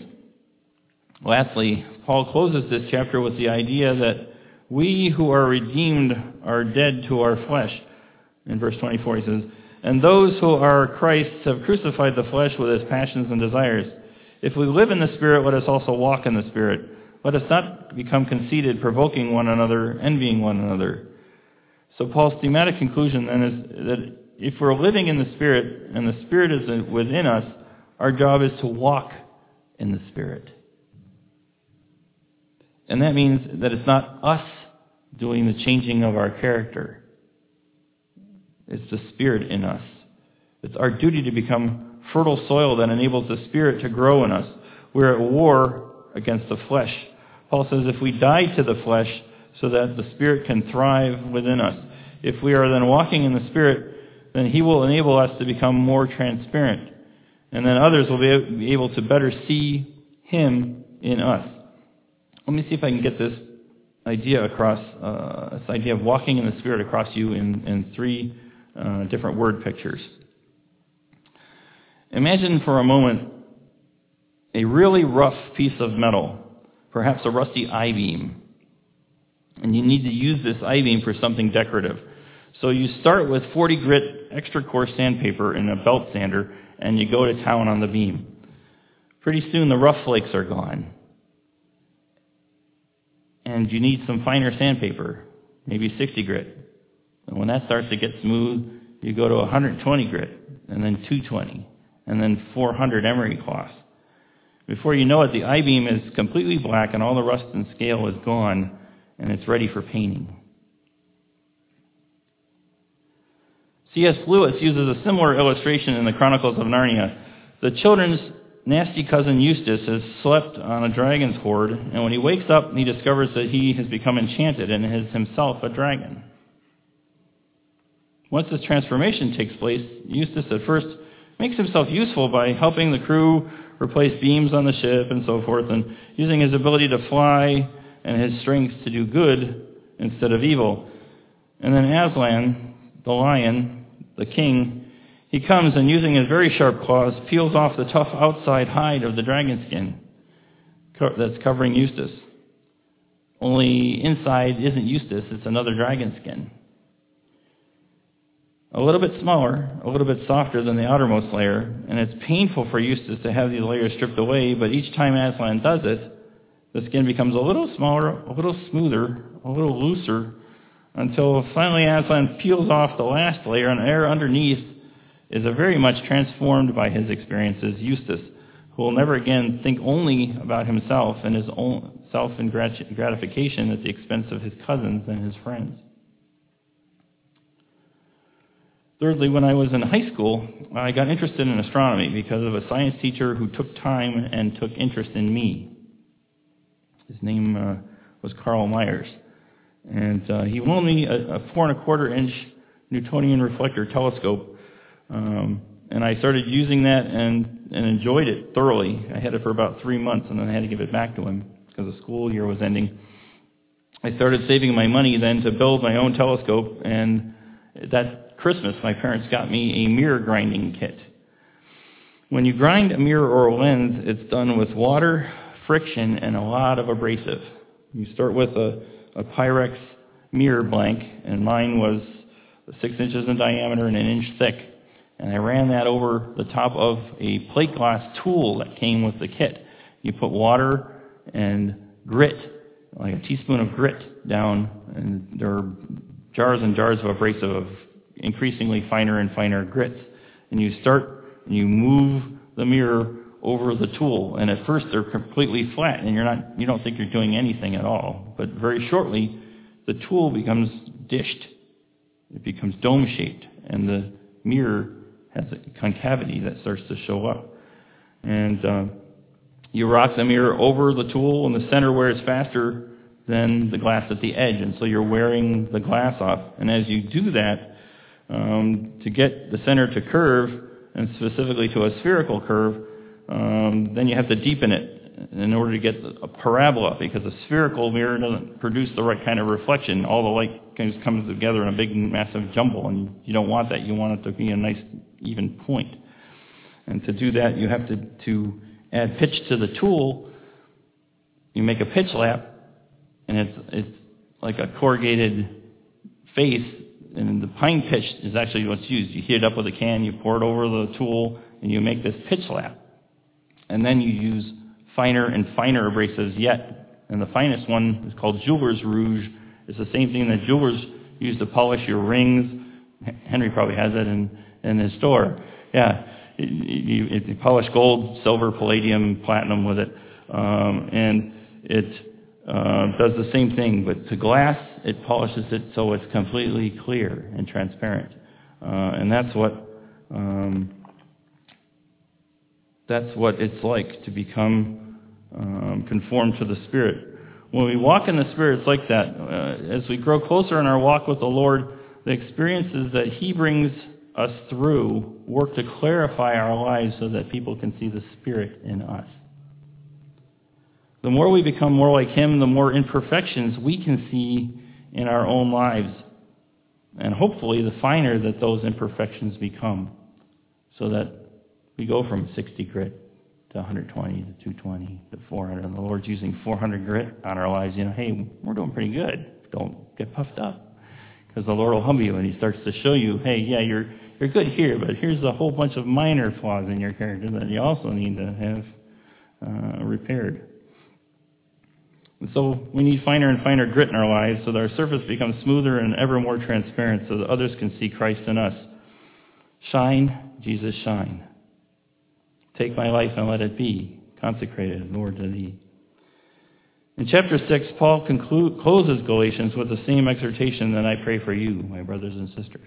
Lastly, Paul closes this chapter with the idea that we who are redeemed are dead to our flesh. In verse twenty-four he says, "And those who are Christ's have crucified the flesh with its passions and desires. If we live in the Spirit, let us also walk in the Spirit. Let us not become conceited, provoking one another, envying one another." So Paul's thematic conclusion then is that if we're living in the Spirit and the Spirit is within us, our job is to walk in the Spirit. And that means that it's not us doing the changing of our character. It's the Spirit in us. It's our duty to become fertile soil that enables the Spirit to grow in us. We're at war against the flesh. Paul says if we die to the flesh so that the Spirit can thrive within us, if we are then walking in the Spirit, then He will enable us to become more transparent. And then others will be able to better see Him in us. Let me see if I can get this idea across, uh, this idea of walking in the Spirit across you in, in three uh, different word pictures. Imagine for a moment a really rough piece of metal, perhaps a rusty I-beam. And you need to use this I-beam for something decorative. So you start with forty grit extra coarse sandpaper in a belt sander, and you go to town on the beam. Pretty soon the rough flakes are gone. And you need some finer sandpaper, maybe sixty grit. And when that starts to get smooth, you go to one hundred twenty grit, and then two twenty, and then four hundred emery cloth. Before you know it, the I-beam is completely black, and all the rust and scale is gone, and it's ready for painting. C S Lewis uses a similar illustration in the Chronicles of Narnia. The children's nasty cousin Eustace has slept on a dragon's hoard, and when he wakes up, he discovers that he has become enchanted and is himself a dragon. Once this transformation takes place, Eustace at first makes himself useful by helping the crew replace beams on the ship and so forth, and using his ability to fly and his strength to do good instead of evil. And then Aslan, the lion, the king, he comes and using his very sharp claws peels off the tough outside hide of the dragon skin that's covering Eustace. Only inside isn't Eustace, it's another dragon skin. A little bit smaller, a little bit softer than the outermost layer, and it's painful for Eustace to have these layers stripped away, but each time Aslan does it, the skin becomes a little smaller, a little smoother, a little looser, until finally Aslan peels off the last layer, and air underneath is a very much transformed by his experiences Eustace, who will never again think only about himself and his own self-gratification at the expense of his cousins and his friends. Thirdly, when I was in high school, I got interested in astronomy because of a science teacher who took time and took interest in me. His name uh, was Carl Myers. And uh, he loaned me a, a four and a quarter inch Newtonian reflector telescope. Um, and I started using that and, and enjoyed it thoroughly. I had it for about three months, and then I had to give it back to him because the school year was ending. I started saving my money then to build my own telescope, and that Christmas my parents got me a mirror grinding kit. When you grind a mirror or a lens, it's done with water, friction, and a lot of abrasive. You start with a, a Pyrex mirror blank, and mine was six inches in diameter and an inch thick. And I ran that over the top of a plate glass tool that came with the kit. You put water and grit, like a teaspoon of grit, down, and there are jars and jars of abrasive of increasingly finer and finer grits. And you start, and you move the mirror over the tool, and at first they're completely flat, and you're not, you don't think you're doing anything at all. But very shortly, the tool becomes dished. It becomes dome-shaped, and the mirror has a concavity that starts to show up. And uh, you rock the mirror over the tool, and the center wears faster than the glass at the edge, and so you're wearing the glass off. And as you do that, um, to get the center to curve, and specifically to a spherical curve, um, then you have to deepen it in order to get a parabola, because a spherical mirror doesn't produce the right kind of reflection. All the light kind of comes together in a big, massive jumble, and you don't want that. You want it to be a nice, even point. And to do that, you have to, to add pitch to the tool. You make a pitch lap, and it's it's like a corrugated face, and the pine pitch is actually what's used. You heat it up with a can, you pour it over the tool, and you make this pitch lap. And then you use finer and finer abrasives yet. And the finest one is called Jeweler's Rouge. It's the same thing that jewelers use to polish your rings. Henry probably has it in, in his store. Yeah, you, you polish gold, silver, palladium, platinum with it. Um, and it uh, does the same thing, but to glass, it polishes it so it's completely clear and transparent. Uh, and that's what um, that's what it's like to become um, conformed to the Spirit. When we walk in the Spirit, it's like that. Uh, as we grow closer in our walk with the Lord, the experiences that He brings us through work to clarify our lives so that people can see the Spirit in us. The more we become more like Him, the more imperfections we can see in our own lives. And hopefully, the finer that those imperfections become, so that we go from sixty grit to one hundred twenty to two twenty to four hundred. And the Lord's using four hundred grit on our lives. You know, hey, we're doing pretty good. Don't get puffed up. Because the Lord will humble you and He starts to show you, hey, yeah, you're you're good here, but here's a whole bunch of minor flaws in your character that you also need to have uh, repaired. And so we need finer and finer grit in our lives so that our surface becomes smoother and ever more transparent so that others can see Christ in us. Shine, Jesus, shine. Take my life and let it be consecrated, Lord, to Thee. In chapter six, Paul conclude, closes Galatians with the same exhortation that I pray for you, my brothers and sisters.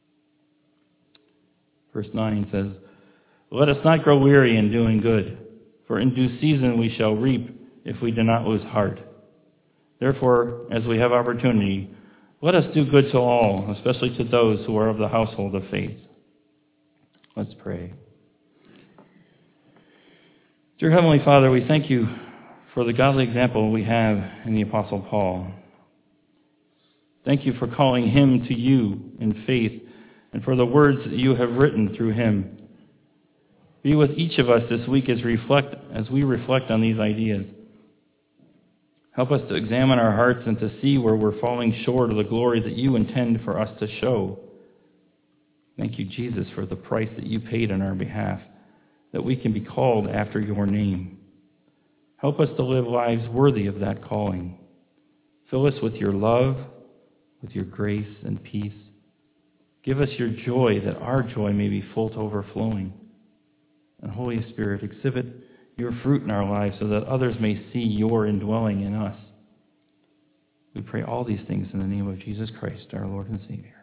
Verse nine says, let us not grow weary in doing good, for in due season we shall reap if we do not lose heart. Therefore, as we have opportunity, let us do good to all, especially to those who are of the household of faith. Let's pray. Dear Heavenly Father, we thank You for the godly example we have in the Apostle Paul. Thank You for calling him to You in faith and for the words that You have written through him. Be with each of us this week as reflect as we reflect on these ideas. Help us to examine our hearts and to see where we're falling short of the glory that You intend for us to show. Thank You, Jesus, for the price that You paid on our behalf, that we can be called after Your name. Help us to live lives worthy of that calling. Fill us with Your love, with Your grace and peace. Give us Your joy, that our joy may be full to overflowing. And Holy Spirit, exhibit Your fruit in our lives so that others may see Your indwelling in us. We pray all these things in the name of Jesus Christ, our Lord and Savior.